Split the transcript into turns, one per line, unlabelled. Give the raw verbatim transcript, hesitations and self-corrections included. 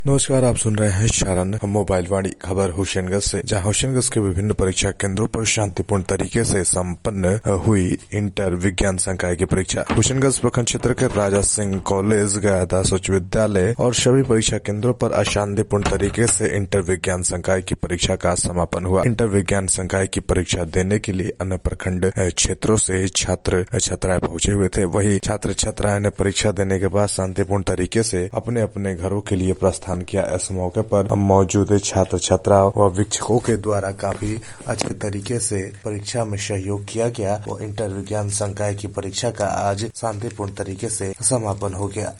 नमस्कार, आप सुन रहे हैं शारन मोबाइल वाणी खबर होशंगाबाद से, जहां होशंगाबाद के विभिन्न परीक्षा केंद्रों पर शांतिपूर्ण तरीके से संपन्न हुई इंटर विज्ञान संकाय की परीक्षा। होशंगाबाद प्रखंड क्षेत्र के राजा सिंह कॉलेज, गयादास उच्च विद्यालय और सभी परीक्षा केंद्रों पर अशांतिपूर्ण तरीके से इंटर विज्ञान संकाय की परीक्षा का समापन हुआ। इंटर विज्ञान संकाय की परीक्षा देने के लिए अन्य प्रखंड क्षेत्रों से छात्र छात्राएं पहुंचे हुए थे। वही छात्र छात्राएं ने परीक्षा देने के बाद शांतिपूर्ण तरीके से अपने अपने घरों के लिए प्रस्थान किया। इस मौके पर मौजूद छात्र छात्राओं व शिक्षकों के द्वारा काफी अच्छे तरीके से परीक्षा में सहयोग किया गया और इंटर विज्ञान संकाय की परीक्षा का आज शांतिपूर्ण तरीके से समापन हो गया।